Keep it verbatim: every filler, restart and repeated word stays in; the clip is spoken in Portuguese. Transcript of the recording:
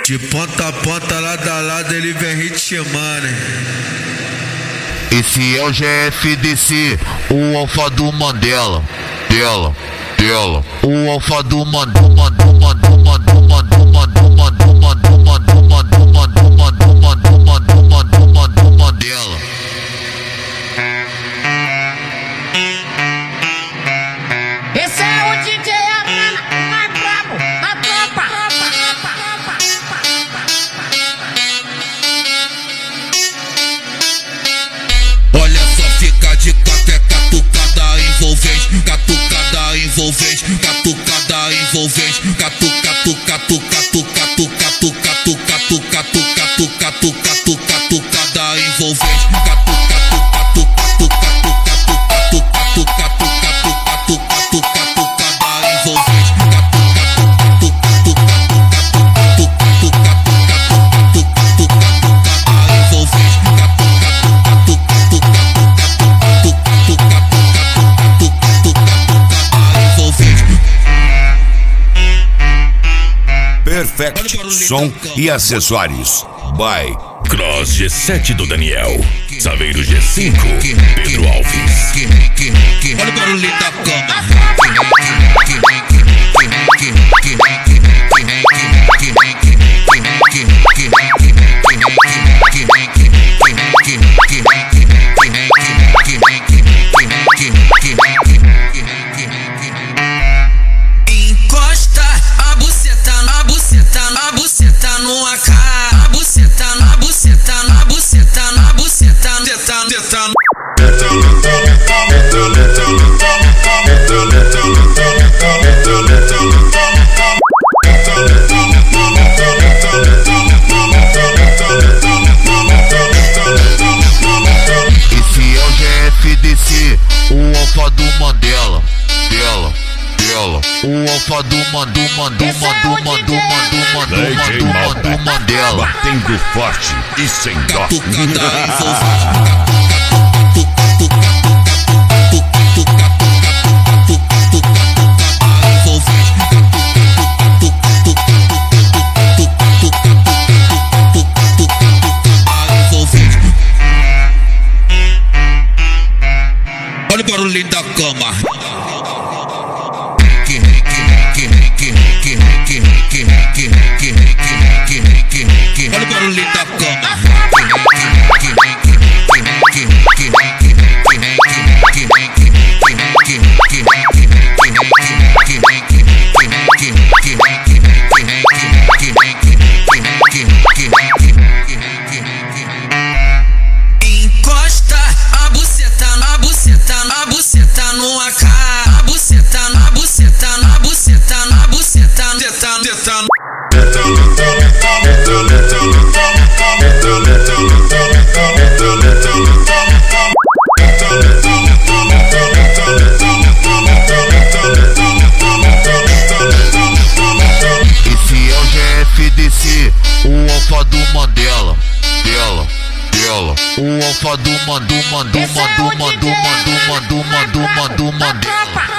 De ponta a ponta, lado a lado, ele vem ritmando, hein? Esse é o G F D C, o alfa do Mandela. Dela, dela, o alfa do Mandela. Mando, mando, mando, mando, mando, mando, mando, mando, mando, mando, mando, mando, mando, mando, mando, Mandela. Esse é o D J mais brabo da tropa. Olha só, fica de cateca, catucada envolvente, catucada envolvente, catucada envolvente, catuca, catuca, catuca, catuca, catuca, catuca, catuca, catuca, catucada envolvente, catuca, catuca, catuca, catuca, catuca, catucada envolvente, Perfect Som e Acessórios by Cross G sete do Daniel, Saveiro G cinco, Pedro Alves. Olha o barulho da cama. Encosta a buceta, a buceta, a buceta no A K, a buceta, a buceta, a buceta, a buceta, teta, teta. Esse é o G F D C, o alfa do Mandela. Dela, dela, o alfa do Mandu, Mandu, Mandu, Mandu, Mandu, Mandu, Mandu, Mandu, Mandela. Batendo forte e sem dó. Olha o barulho da cama. Olha o barulho da cama. Encosta a buceta, a buceta, a buceta no A K, a buceta, a buceta, a buceta, a buceta, teta, teta. Esse é o G F D C, o alfa do Mandela. Dela, dela, o alfa do Mandu, Mandu, Mandu, Mandu, Mandu, Mandu, Mandu, Mandu, Mandela.